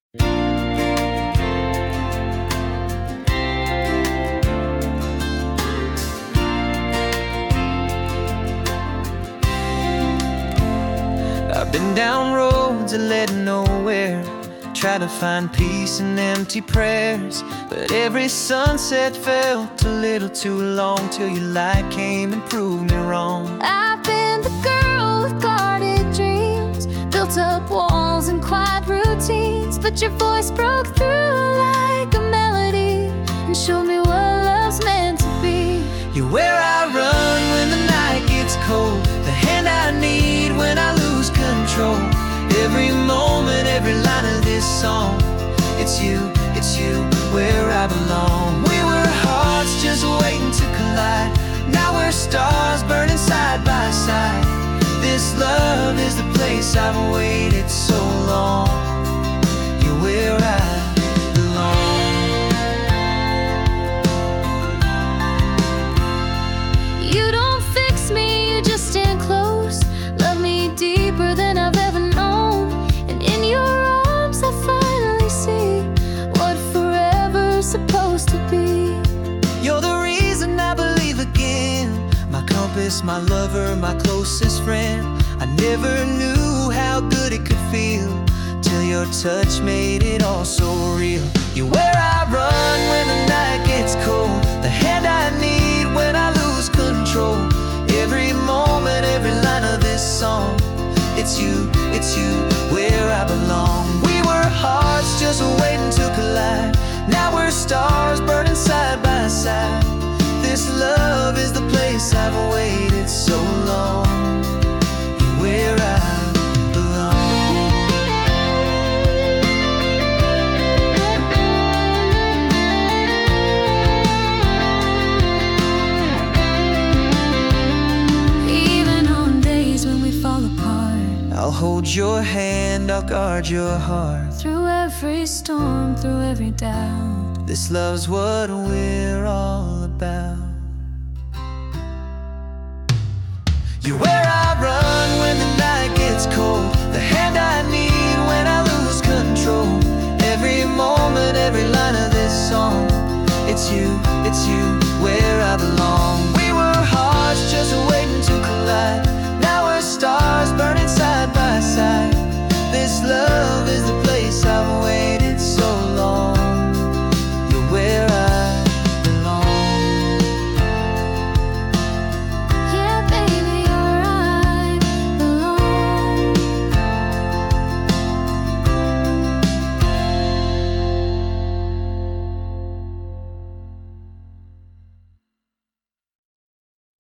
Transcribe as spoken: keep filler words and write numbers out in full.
I've been down roads that led nowhere, tried to find peace in empty prayers, but every sunset felt a little too long, till your light came and proved me wrong. I've been the girl with guarded dreams, built up walls and quiet routines, but your voice broke through like a melody and showed me what love's meant to be. You're where I run when the night gets cold, the hand I need when I lose control. Every moment, every line of this song, it's you, it's you, where I belong. We were hearts just waiting to collide, now we're stars burning side by side. This love is the place I've waited so long. You're where I belong. You don't fix me, you just stand close, love me deeper than I've ever known, and in your arms I finally see what forever's supposed to be. You're the reason I believe again, my compass, my lover, my closest friend. I never knew how good it could feel, till your touch made it all so real. You're where I run when the night gets cold, the hand I need when I lose control. Every moment, every line of this song, it's you, it's you, where I belong. We were hearts just waiting to collide, now we're stars burning side by side. This love is the place I've waited so long. You're where I belong. Even on days when we fall apart, I'll hold your hand, I'll guard your heart. through every storm, through every doubt, This love's what we're all about. You're where I run when the night gets cold, the hand I